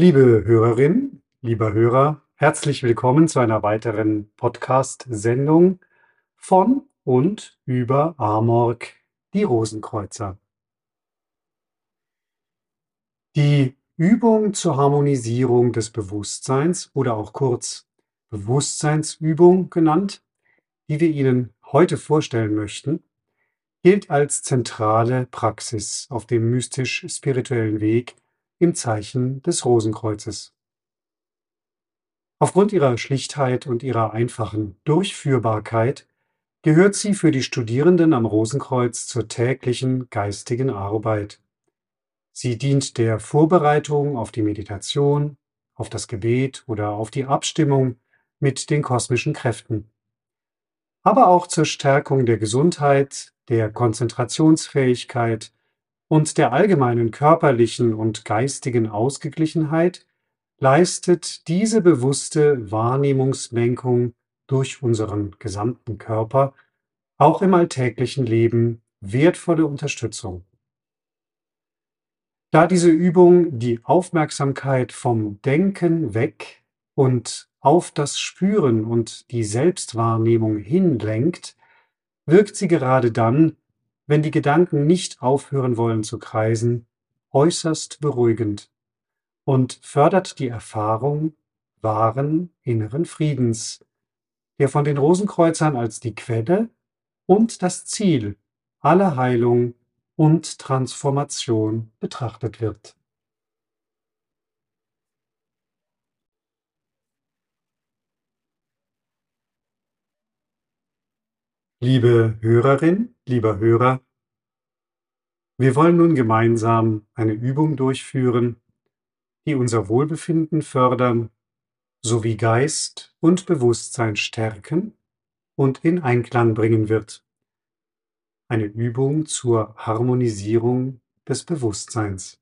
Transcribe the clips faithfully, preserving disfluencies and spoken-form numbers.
Liebe Hörerin, lieber Hörer, herzlich willkommen zu einer weiteren Podcast-Sendung von und über Amorg, die Rosenkreuzer. Die Übung zur Harmonisierung des Bewusstseins oder auch kurz Bewusstseinsübung genannt, die wir Ihnen heute vorstellen möchten, gilt als zentrale Praxis auf dem mystisch-spirituellen Weg im Zeichen des Rosenkreuzes. Aufgrund ihrer Schlichtheit und ihrer einfachen Durchführbarkeit gehört sie für die Studierenden am Rosenkreuz zur täglichen geistigen Arbeit. Sie dient der Vorbereitung auf die Meditation, auf das Gebet oder auf die Abstimmung mit den kosmischen Kräften, aber auch zur Stärkung der Gesundheit, der Konzentrationsfähigkeit und der allgemeinen körperlichen und geistigen Ausgeglichenheit leistet diese bewusste Wahrnehmungslenkung durch unseren gesamten Körper auch im alltäglichen Leben wertvolle Unterstützung. Da diese Übung die Aufmerksamkeit vom Denken weg und auf das Spüren und die Selbstwahrnehmung hinlenkt, wirkt sie gerade dann, wenn die Gedanken nicht aufhören wollen zu kreisen, äußerst beruhigend und fördert die Erfahrung wahren inneren Friedens, der von den Rosenkreuzern als die Quelle und das Ziel aller Heilung und Transformation betrachtet wird. Liebe Hörerin, lieber Hörer, wir wollen nun gemeinsam eine Übung durchführen, die unser Wohlbefinden fördern sowie Geist und Bewusstsein stärken und in Einklang bringen wird. Eine Übung zur Harmonisierung des Bewusstseins.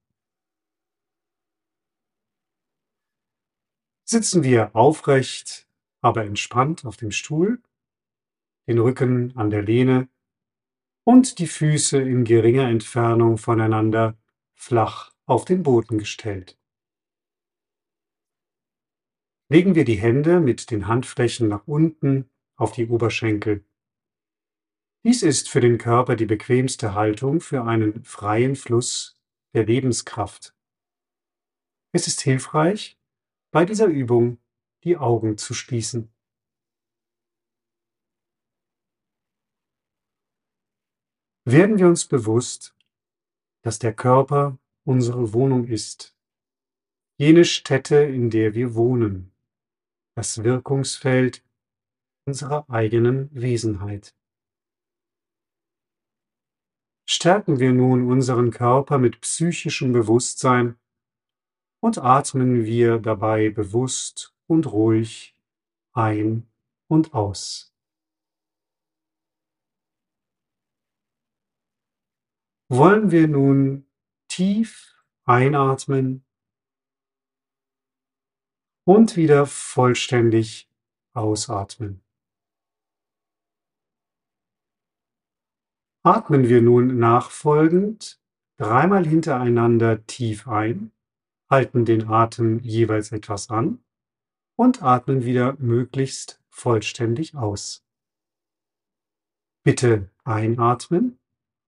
Sitzen wir aufrecht, aber entspannt auf dem Stuhl, den Rücken an der Lehne und die Füße in geringer Entfernung voneinander flach auf den Boden gestellt. Legen wir die Hände mit den Handflächen nach unten auf die Oberschenkel. Dies ist für den Körper die bequemste Haltung für einen freien Fluss der Lebenskraft. Es ist hilfreich, bei dieser Übung die Augen zu schließen. Werden wir uns bewusst, dass der Körper unsere Wohnung ist, jene Stätte, in der wir wohnen, das Wirkungsfeld unserer eigenen Wesenheit. Stärken wir nun unseren Körper mit psychischem Bewusstsein und atmen wir dabei bewusst und ruhig ein und aus. Wollen wir nun tief einatmen und wieder vollständig ausatmen. Atmen wir nun nachfolgend dreimal hintereinander tief ein, halten den Atem jeweils etwas an und atmen wieder möglichst vollständig aus. Bitte einatmen,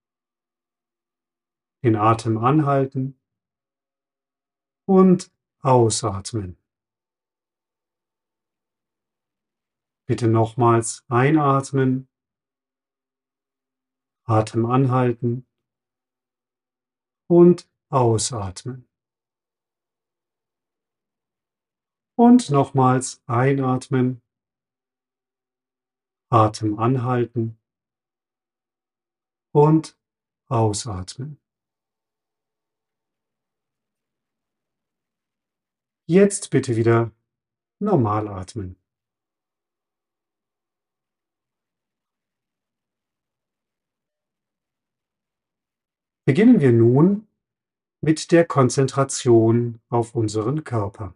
den Atem anhalten und ausatmen. Bitte nochmals einatmen, Atem anhalten und ausatmen. Und nochmals einatmen, Atem anhalten und ausatmen. Jetzt bitte wieder normal atmen. Beginnen wir nun mit der Konzentration auf unseren Körper.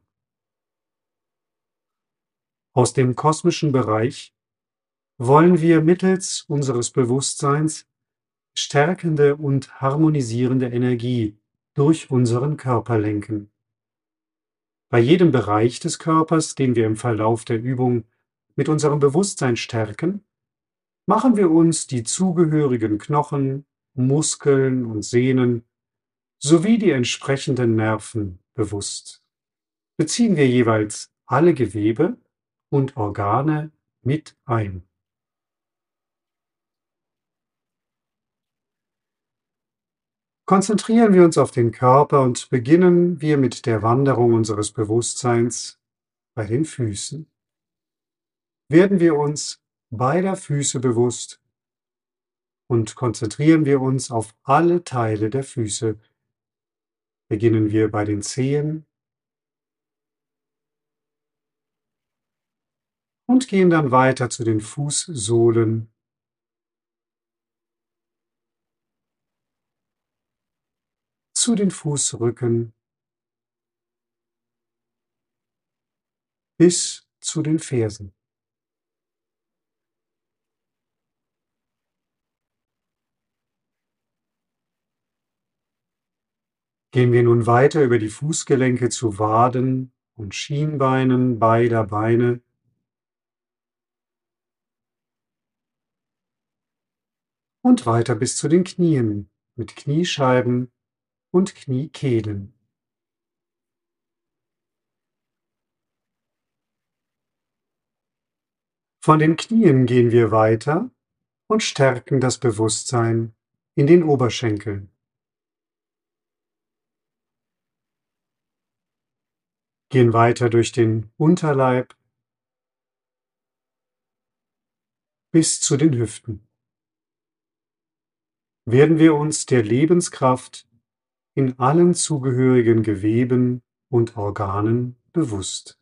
Aus dem kosmischen Bereich wollen wir mittels unseres Bewusstseins stärkende und harmonisierende Energie durch unseren Körper lenken. Bei jedem Bereich des Körpers, den wir im Verlauf der Übung mit unserem Bewusstsein stärken, machen wir uns die zugehörigen Knochen, Muskeln und Sehnen sowie die entsprechenden Nerven bewusst. Beziehen wir jeweils alle Gewebe und Organe mit ein. Konzentrieren wir uns auf den Körper und beginnen wir mit der Wanderung unseres Bewusstseins bei den Füßen. Werden wir uns beider Füße bewusst und konzentrieren wir uns auf alle Teile der Füße. Beginnen wir bei den Zehen und gehen dann weiter zu den Fußsohlen, zu den Fußrücken bis zu den Fersen. Gehen wir nun weiter über die Fußgelenke zu Waden und Schienbeinen beider Beine und weiter bis zu den Knien mit Kniescheiben und Kniekehlen. Von den Knien gehen wir weiter und stärken das Bewusstsein in den Oberschenkeln. Gehen weiter durch den Unterleib bis zu den Hüften. Werden wir uns der Lebenskraft in allen zugehörigen Geweben und Organen bewusst.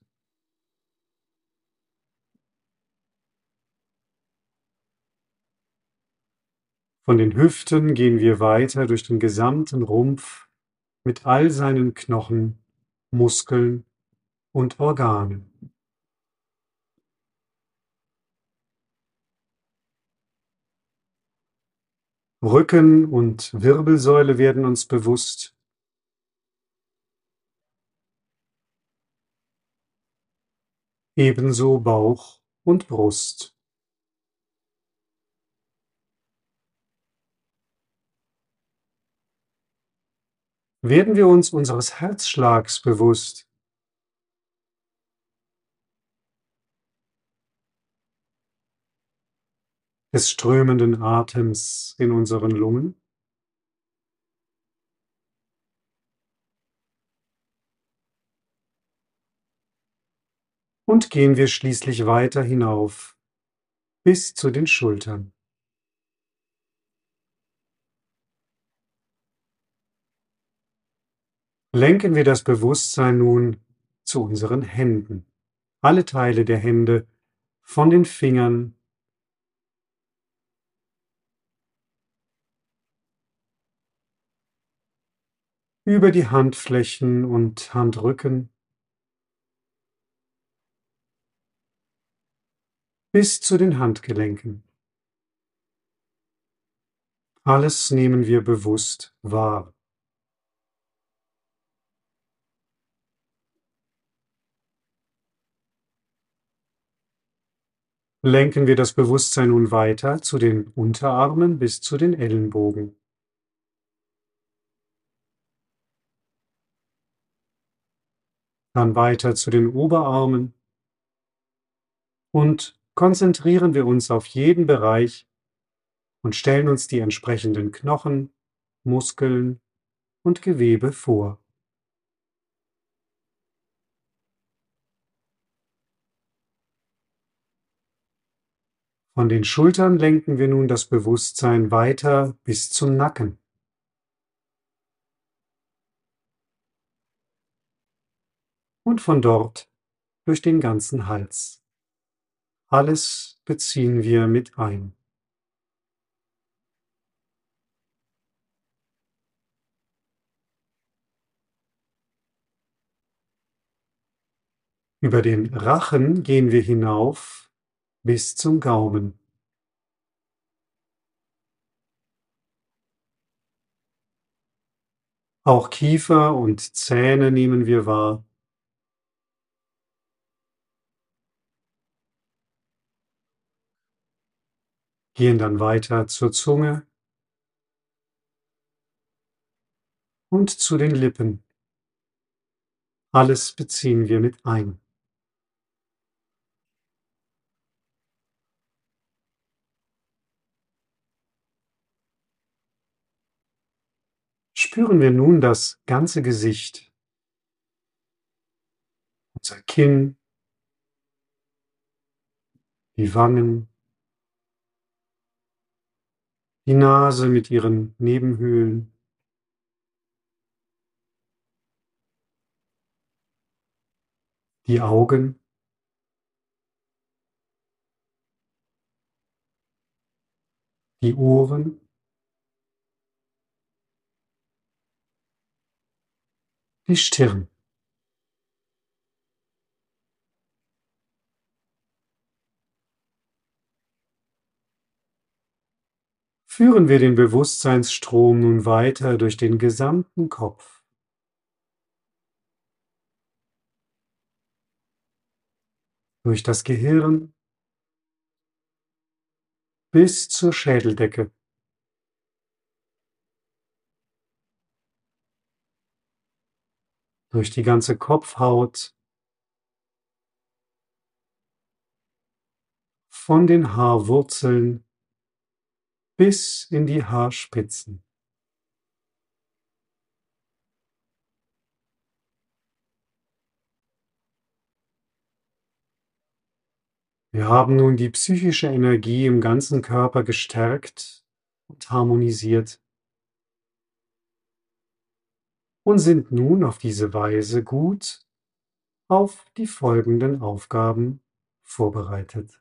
Von den Hüften gehen wir weiter durch den gesamten Rumpf mit all seinen Knochen, Muskeln und Organen. Rücken und Wirbelsäule werden uns bewusst. Ebenso Bauch und Brust. Werden wir uns unseres Herzschlags bewusst. Des strömenden Atems in unseren Lungen. Und gehen wir schließlich weiter hinauf bis zu den Schultern. Lenken wir das Bewusstsein nun zu unseren Händen. Alle Teile der Hände, von den Fingern über die Handflächen und Handrücken bis zu den Handgelenken. Alles nehmen wir bewusst wahr. Lenken wir das Bewusstsein nun weiter zu den Unterarmen bis zu den Ellenbogen. Dann weiter zu den Oberarmen und konzentrieren wir uns auf jeden Bereich und stellen uns die entsprechenden Knochen, Muskeln und Gewebe vor. Von den Schultern lenken wir nun das Bewusstsein weiter bis zum Nacken. Und von dort durch den ganzen Hals. Alles beziehen wir mit ein. Über den Rachen gehen wir hinauf bis zum Gaumen. Auch Kiefer und Zähne nehmen wir wahr. gehen dann weiter zur Zunge und zu den Lippen. Alles beziehen wir mit ein. Spüren wir nun das ganze Gesicht, unser Kinn, die Wangen, die Nase mit ihren Nebenhöhlen, die Augen, die Ohren, die Stirn. Führen wir den Bewusstseinsstrom nun weiter durch den gesamten Kopf. Durch das Gehirn bis zur Schädeldecke. Durch die ganze Kopfhaut, von den Haarwurzeln bis in die Haarspitzen. Wir haben nun die psychische Energie im ganzen Körper gestärkt und harmonisiert und sind nun auf diese Weise gut auf die folgenden Aufgaben vorbereitet.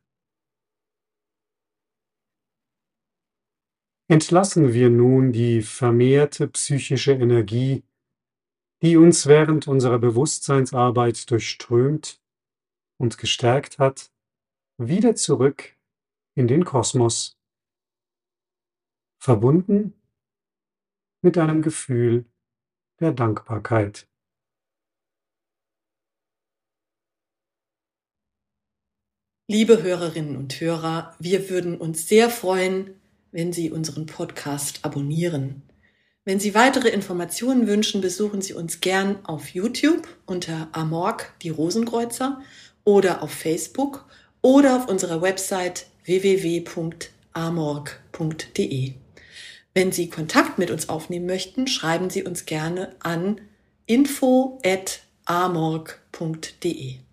Entlassen wir nun die vermehrte psychische Energie, die uns während unserer Bewusstseinsarbeit durchströmt und gestärkt hat, wieder zurück in den Kosmos, verbunden mit einem Gefühl der Dankbarkeit. Liebe Hörerinnen und Hörer, wir würden uns sehr freuen, wenn Sie unseren Podcast abonnieren. Wenn Sie weitere Informationen wünschen, besuchen Sie uns gern auf YouTube unter Amorg, die Rosenkreuzer, oder auf Facebook oder auf unserer Website w w w punkt amorg punkt d e. Wenn Sie Kontakt mit uns aufnehmen möchten, schreiben Sie uns gerne an info at amorg punkt d e.